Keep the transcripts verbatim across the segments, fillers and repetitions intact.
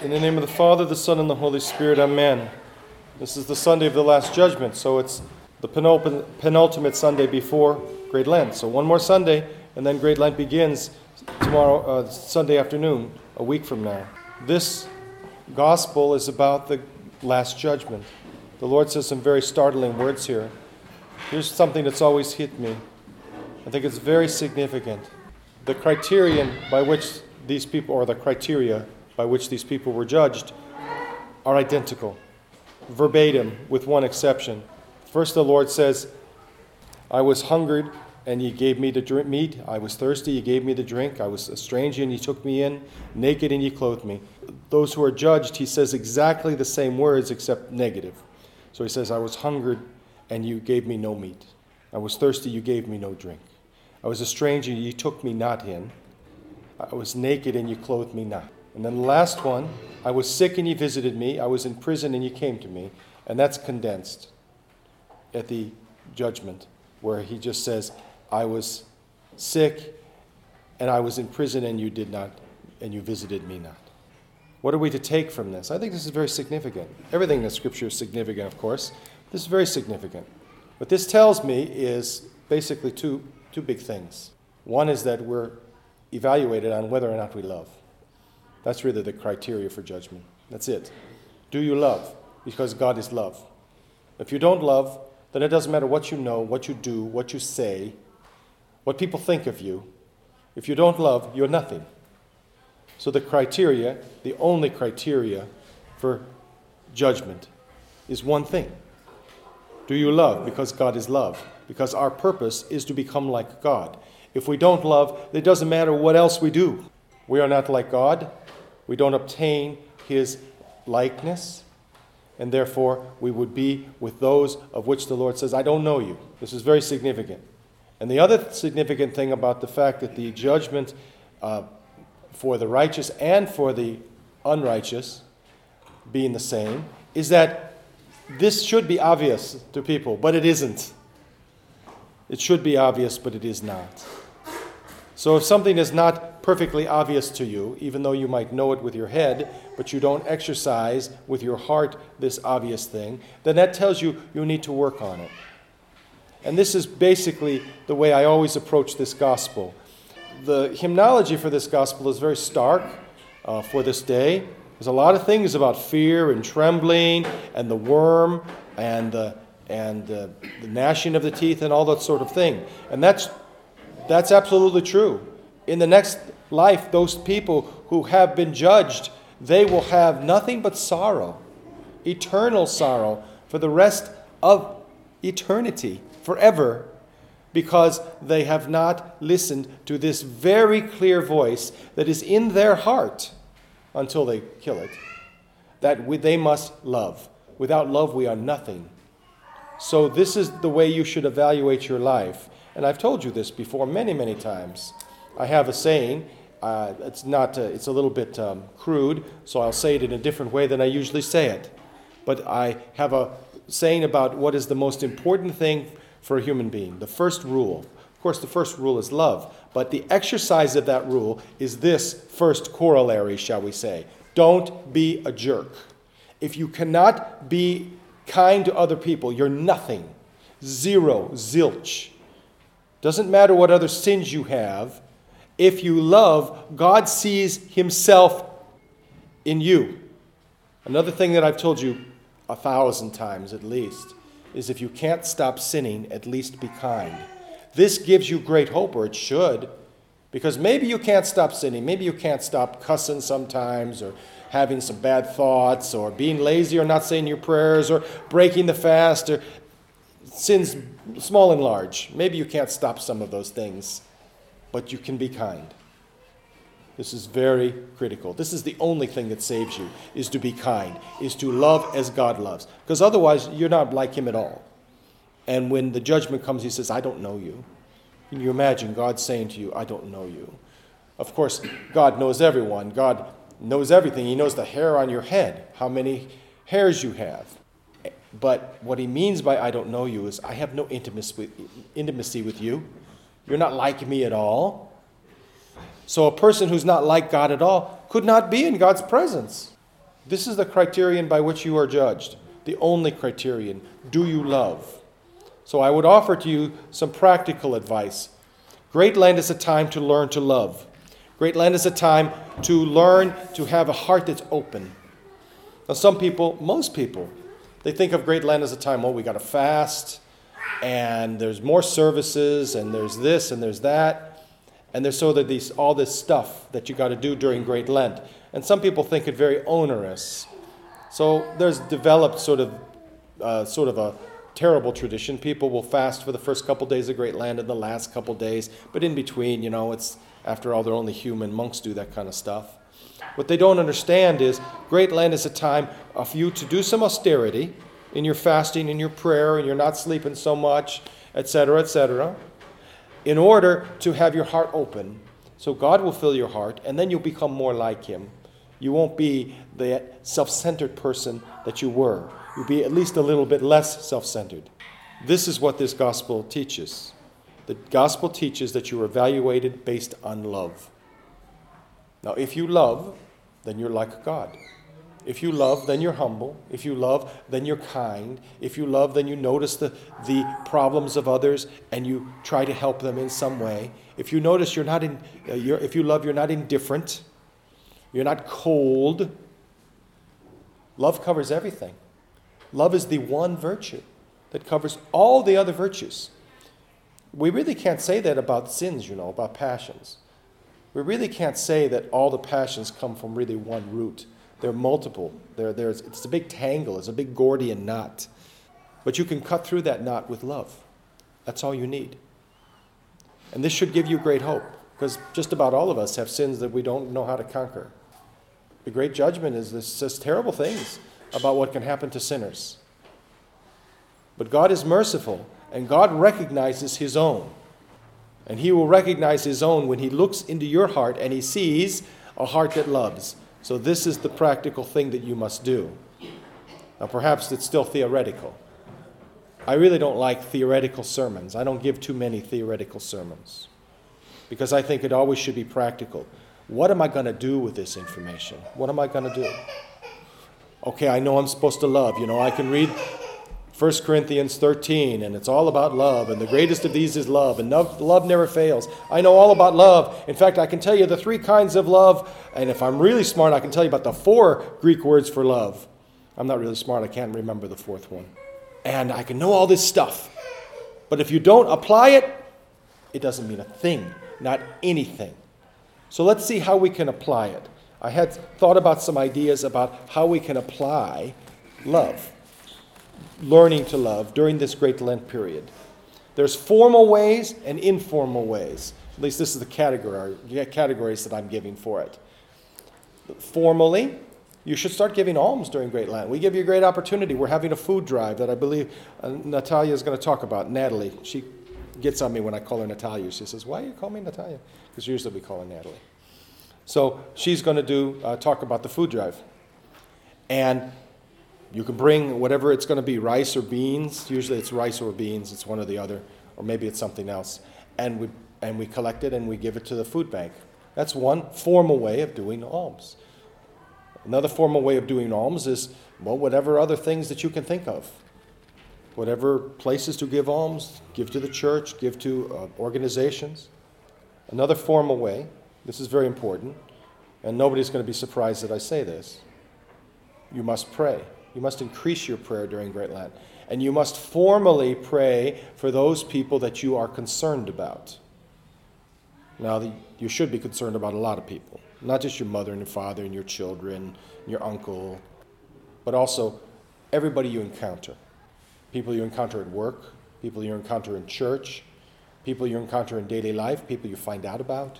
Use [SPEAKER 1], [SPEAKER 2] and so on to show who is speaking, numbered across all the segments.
[SPEAKER 1] In the name of the Father, the Son, and the Holy Spirit, amen. This is the Sunday of the Last Judgment, so it's the penultimate, penultimate Sunday before Great Lent. So one more Sunday, and then Great Lent begins tomorrow, uh, Sunday afternoon, a week from now. This gospel is about the Last Judgment. The Lord says some very startling words here. Here's something that's always hit me. I think it's very significant. The criterion by which these people, or the criteria by which these people were judged, are identical, verbatim, with one exception. First, the Lord says, I was hungered, and ye gave me the drink, meat. I was thirsty, ye gave me the drink. I was a stranger, and ye took me in. Naked, and ye clothed me. Those who are judged, he says exactly the same words, except negative. So he says, I was hungered, and you gave me no meat. I was thirsty, you gave me no drink. I was a stranger, ye took me not in. I was naked, and you clothed me not. And then the last one, I was sick and you visited me. I was in prison and you came to me. And that's condensed at the judgment, where he just says, I was sick and I was in prison and you did not, and you visited me not. What are we to take from this? I think this is very significant. Everything in the Scripture is significant, of course. This is very significant. What this tells me is basically two, two big things. One is that we're evaluated on whether or not we love. That's really the criteria for judgment. That's it. Do you love? Because God is love. If you don't love, then it doesn't matter what you know, what you do, what you say, what people think of you. If you don't love, you're nothing. So the criteria, the only criteria for judgment is one thing. Do you love? Because God is love. Because our purpose is to become like God. If we don't love, it doesn't matter what else we do. We are not like God. We don't obtain his likeness, and therefore we would be with those of which the Lord says, I don't know you. This is very significant. And the other significant thing about the fact that the judgment uh, for the righteous and for the unrighteous being the same is that this should be obvious to people, but it isn't. It should be obvious, but it is not. So if something is not perfectly obvious to you, even though you might know it with your head, but you don't exercise with your heart this obvious thing, then that tells you you need to work on it. And this is basically the way I always approach this gospel. The hymnology for this gospel is very stark uh, for this day. There's a lot of things about fear and trembling and the worm and, uh, and uh, the gnashing of the teeth and all that sort of thing. And that's That's absolutely true. In the next life, those people who have been judged, they will have nothing but sorrow, eternal sorrow for the rest of eternity, forever, because they have not listened to this very clear voice that is in their heart until they kill it, that we, they must love. Without love, we are nothing. So this is the way you should evaluate your life. And I've told you this before many, many times. I have a saying. Uh, it's not. Uh, it's a little bit um, crude, so I'll say it in a different way than I usually say it. But I have a saying about what is the most important thing for a human being. The first rule. Of course, the first rule is love. But the exercise of that rule is this first corollary, shall we say. Don't be a jerk. If you cannot be kind to other people, you're nothing. Zero. Zilch. Doesn't matter what other sins you have. If you love, God sees himself in you. Another thing that I've told you a thousand times at least is if you can't stop sinning, at least be kind. This gives you great hope, or it should, because maybe you can't stop sinning. Maybe you can't stop cussing sometimes, or having some bad thoughts, or being lazy, or not saying your prayers, or breaking the fast, or sins small and large. Maybe you can't stop some of those things, but you can be kind. This is very critical. This is the only thing that saves you, is to be kind, is to love as God loves. Because otherwise, you're not like him at all. And when the judgment comes, he says, I don't know you. Can you imagine God saying to you, I don't know you? Of course, God knows everyone. God knows everything. He knows the hair on your head, how many hairs you have. But what he means by I don't know you is I have no intimacy with, intimacy with you. You're not like me at all. So a person who's not like God at all could not be in God's presence. This is the criterion by which you are judged. The only criterion. Do you love? So I would offer to you some practical advice. Great Lent is a time to learn to love. Great Lent is a time to learn to have a heart that's open. Now some people, most people, they think of Great Lent as a time, oh, we got to fast, and there's more services, and there's this, and there's that, and there's so that these all this stuff that you got to do during Great Lent. And some people think it very onerous. So there's developed sort of, uh, sort of a terrible tradition. People will fast for the first couple days of Great Lent and the last couple days, but in between, you know, it's after all, they're only human. Monks do that kind of stuff. What they don't understand is Great Lent is a time for you to do some austerity in your fasting, in your prayer, and you're not sleeping so much, et cetera, et cetera, in order to have your heart open. So God will fill your heart, and then you'll become more like Him. You won't be the self-centered person that you were. You'll be at least a little bit less self-centered. This is what this gospel teaches. The gospel teaches that you are evaluated based on love. Now, if you love, then you're like God. If you love, then you're humble. If you love, then you're kind. If you love, then you notice the, the problems of others and you try to help them in some way. If you notice you're not in, uh, you're, if you love, you're not indifferent. You're not cold. Love covers everything. Love is the one virtue that covers all the other virtues. We really can't say that about sins, you know, about passions. We really can't say that all the passions come from really one root. They're multiple. They're, there's, it's a big tangle. It's a big Gordian knot. But you can cut through that knot with love. That's all you need. And this should give you great hope, because just about all of us have sins that we don't know how to conquer. The great judgment is this says terrible things about what can happen to sinners. But God is merciful, and God recognizes His own. And He will recognize His own when He looks into your heart and He sees a heart that loves. So this is the practical thing that you must do. Now perhaps it's still theoretical. I really don't like theoretical sermons. I don't give too many theoretical sermons, because I think it always should be practical. What am I going to do with this information? What am I going to do? Okay, I know I'm supposed to love. You know, I can read First Corinthians thirteen, and it's all about love, and the greatest of these is love, and love never fails. I know all about love. In fact, I can tell you the three kinds of love, and if I'm really smart, I can tell you about the four Greek words for love. I'm not really smart. I can't remember the fourth one. And I can know all this stuff. But if you don't apply it, it doesn't mean a thing, not anything. So let's see how we can apply it. I had thought about some ideas about how we can apply love, learning to love during this Great Lent period. There's formal ways and informal ways. At least this is the category, categories that I'm giving for it. Formally, you should start giving alms during Great Lent. We give you a great opportunity. We're having a food drive that I believe uh, Natalia is going to talk about. Natalie, she gets on me when I call her Natalia. She says, "Why do you call me Natalia?" Because usually we call her Natalie. So she's going to do uh, talk about the food drive. And you can bring whatever it's going to be, rice or beans. Usually it's rice or beans. It's one or the other. Or maybe it's something else. And we, and we collect it and we give it to the food bank. That's one formal way of doing alms. Another formal way of doing alms is, well, whatever other things that you can think of. Whatever places to give alms, give to the church, give to uh, organizations. Another formal way, this is very important, and nobody's going to be surprised that I say this. You must pray. You must increase your prayer during Great Lent. And you must formally pray for those people that you are concerned about. Now, the, you should be concerned about a lot of people. Not just your mother and your father and your children, and your uncle, but also everybody you encounter. People you encounter at work, people you encounter in church, people you encounter in daily life, people you find out about.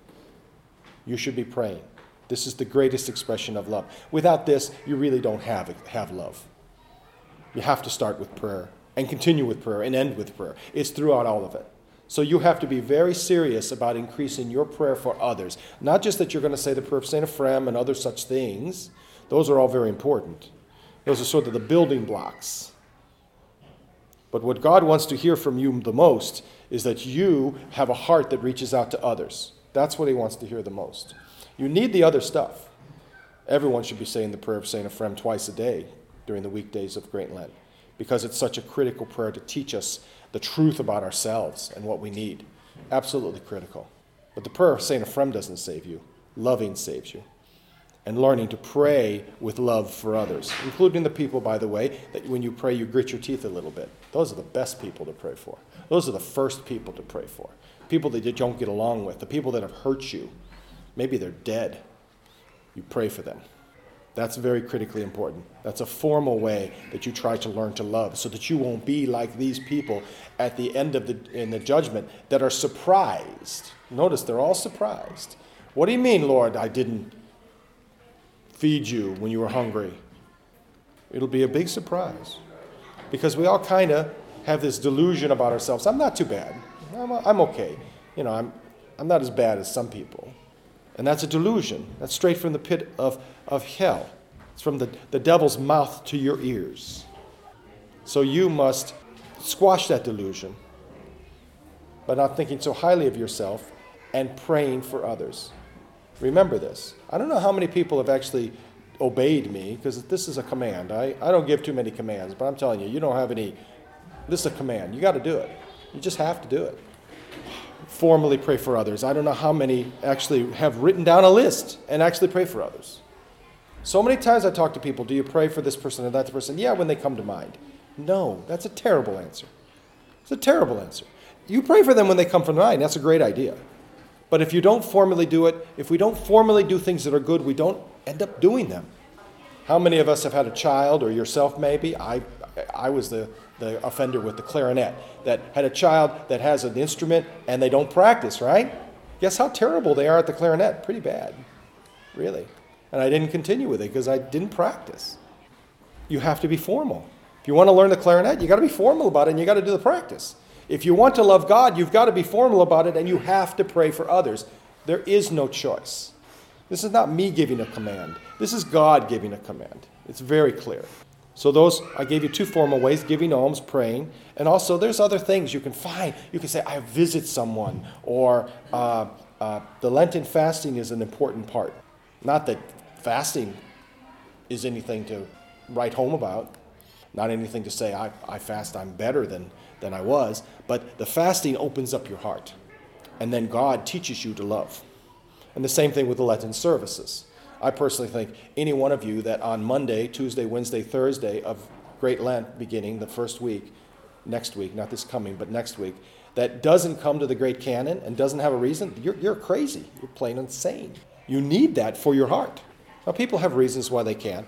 [SPEAKER 1] You should be praying. This is the greatest expression of love. Without this, you really don't have, have love. You have to start with prayer and continue with prayer and end with prayer. It's throughout all of it. So you have to be very serious about increasing your prayer for others. Not just that you're going to say the prayer of Saint Ephrem and other such things. Those are all very important. Those are sort of the building blocks. But what God wants to hear from you the most is that you have a heart that reaches out to others. That's what He wants to hear the most. You need the other stuff. Everyone should be saying the prayer of Saint Ephrem twice a day during the weekdays of Great Lent, because it's such a critical prayer to teach us the truth about ourselves and what we need. Absolutely critical. But the prayer of Saint Ephrem doesn't save you. Loving saves you. And learning to pray with love for others, including the people, by the way, that when you pray, you grit your teeth a little bit. Those are the best people to pray for. Those are the first people to pray for. People that you don't get along with, the people that have hurt you. Maybe they're dead. You pray for them. That's very critically important. That's a formal way that you try to learn to love, so that you won't be like these people at the end of the in the judgment that are surprised. Notice they're all surprised. What do you mean, Lord, I didn't feed you when you were hungry? It'll be a big surprise, because we all kind of have this delusion about ourselves. I'm not too bad. I'm, I'm okay. You know, I'm I'm not as bad as some people. And that's a delusion. That's straight from the pit of, of hell. It's from the, the devil's mouth to your ears. So you must squash that delusion by not thinking so highly of yourself and praying for others. Remember this. I don't know how many people have actually obeyed me, because this is a command. I, I don't give too many commands, but I'm telling you, you don't have any. This is a command. You got to do it. You just have to do it. Formally pray for others. I don't know how many actually have written down a list and actually pray for others. So many times I talk to people, do you pray for this person or that person? Yeah, when they come to mind. No, that's a terrible answer. It's a terrible answer. You pray for them when they come to mind. That's a great idea. But if you don't formally do it, if we don't formally do things that are good, we don't end up doing them. How many of us have had a child, or yourself maybe? I I was the, the offender with the clarinet, that had a child that has an instrument and they don't practice, right? Guess how terrible they are at the clarinet? Pretty bad, really. And I didn't continue with it because I didn't practice. You have to be formal. If you want to learn the clarinet, you got to be formal about it, and you got to do the practice. If you want to love God, you've got to be formal about it, and you have to pray for others. There is no choice. This is not me giving a command. This is God giving a command. It's very clear. So those, I gave you two formal ways, giving alms, praying, and also there's other things you can find. You can say, I visit someone, or uh, uh, the Lenten fasting is an important part. Not that fasting is anything to write home about, not anything to say, I, I fast, I'm better than, than I was, but the fasting opens up your heart, and then God teaches you to love. And the same thing with the Lenten services. I personally think any one of you that on Monday, Tuesday, Wednesday, Thursday of Great Lent beginning, the first week, next week, not this coming, but next week, that doesn't come to the Great Canon and doesn't have a reason, you're, you're crazy. You're plain insane. You need that for your heart. Now, people have reasons why they can't.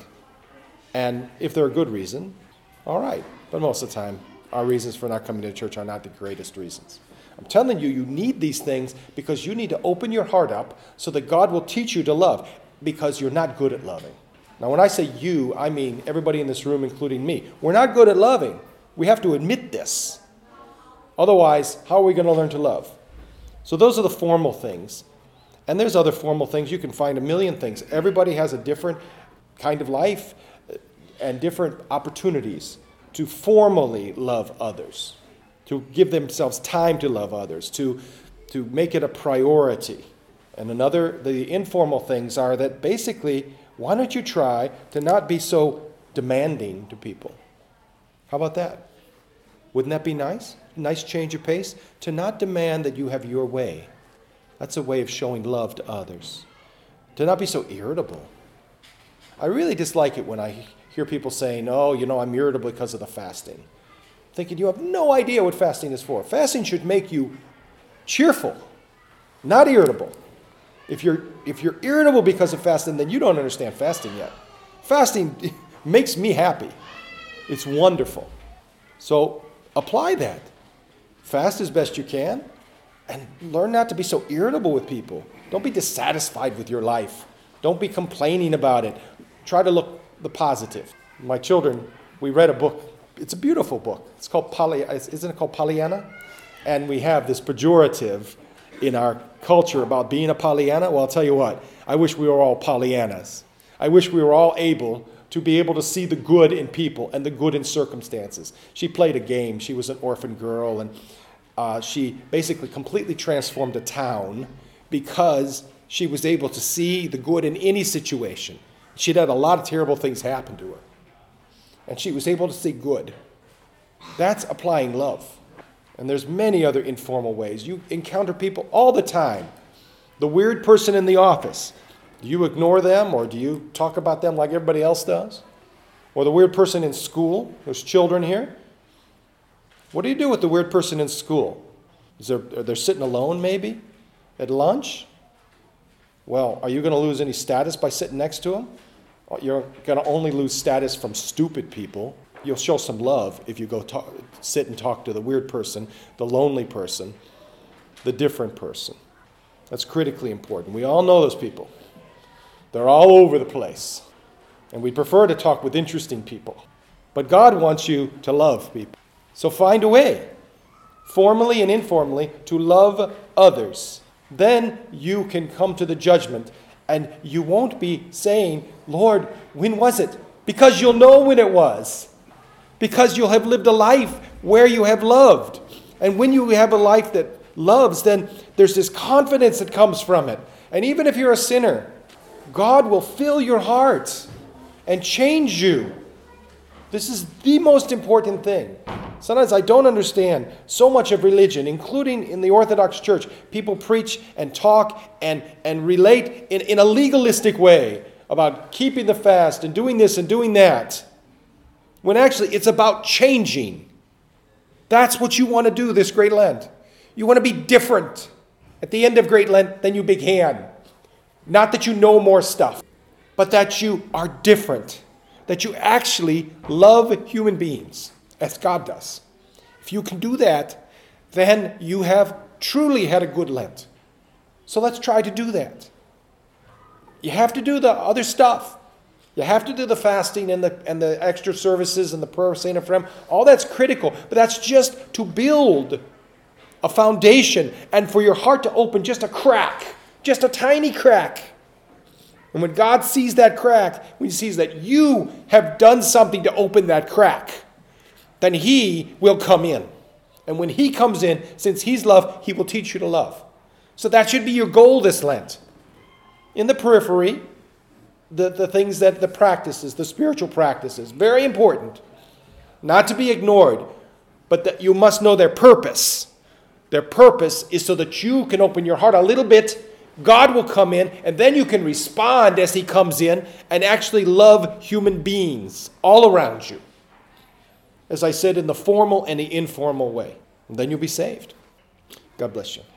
[SPEAKER 1] And if they're a good reason, all right. But most of the time, our reasons for not coming to church are not the greatest reasons. I'm telling you, you need these things because you need to open your heart up so that God will teach you to love, because you're not good at loving. Now, when I say you, I mean everybody in this room, including me. We're not good at loving. We have to admit this. Otherwise, how are we going to learn to love? So those are the formal things. And there's other formal things. You can find a million things. Everybody has a different kind of life and different opportunities to formally love others, to give themselves time to love others, to, to make it a priority. And another, the informal things are that basically, why don't you try to not be so demanding to people? How about that? Wouldn't that be nice? Nice change of pace? To not demand that you have your way. That's a way of showing love to others. To not be so irritable. I really dislike it when I hear people saying, oh, you know, I'm irritable because of the fasting. Thinking you have no idea what fasting is for. Fasting should make you cheerful, not irritable. If you're if you're irritable because of fasting, then you don't understand fasting yet. Fasting makes me happy. It's wonderful. So apply that. Fast as best you can, and learn not to be so irritable with people. Don't be dissatisfied with your life. Don't be complaining about it. Try to look the positive. My children, we read a book. It's a beautiful book. It's called Poly. Isn't it called Pollyanna? And we have this pejorative in our culture about being a Pollyanna. Well, I'll tell you what. I wish we were all Pollyannas. I wish we were all able to be able to see the good in people and the good in circumstances. She played a game. She was an orphan girl, and uh, she basically completely transformed a town because she was able to see the good in any situation.
[SPEAKER 2] She'd had a lot of terrible things happen to her. And she was able to see good. That's applying love. And there's many other informal ways. You encounter people all the time. The weird person in the office. Do you ignore them, or do you talk about them like everybody else does? Or the weird person in school. There's children here. What do you do with the weird person in school? Is there, are they sitting alone maybe at lunch? Well, are you going to lose any status by sitting next to them? You're going to only lose status from stupid people. You'll show some love if you go talk, sit and talk to the weird person, the lonely person, the different person. That's critically important. We all know those people. They're all over the place. And we prefer to talk with interesting people. But God wants you to love people. So find a way, formally and informally, to love others. Then you can come to the judgment, and you won't be saying, Lord, when was it? Because you'll know when it was. Because you'll have lived a life where you have loved. And when you have a life that loves, then there's this confidence that comes from it. And even if you're a sinner, God will fill your heart and change you. This is the most important thing. Sometimes I don't understand so much of religion, including in the Orthodox Church. People preach and talk and, and relate in, in a legalistic way about keeping the fast and doing this and doing that, when actually it's about changing. That's what you want to do this Great Lent. You want to be different at the end of Great Lent than you began. Not that you know more stuff, but that you are different. That you actually love human beings as God does. If you can do that, then you have truly had a good Lent. So let's try to do that. You have to do the other stuff. You have to do the fasting and the and the extra services and the prayer of Saint Ephrem. All that's critical, but that's just to build a foundation and for your heart to open just a crack, just a tiny crack. And when God sees that crack, when he sees that you have done something to open that crack, then he will come in. And when he comes in, since he's love, he will teach you to love. So that should be your goal this Lent. In the periphery, the, the things that the practices, the spiritual practices, very important. Not to be ignored, but that you must know their purpose. Their purpose is so that you can open your heart a little bit. God will come in, and then you can respond as he comes in and actually love human beings all around you. As I said, in the formal and the informal way. And then you'll be saved. God bless you.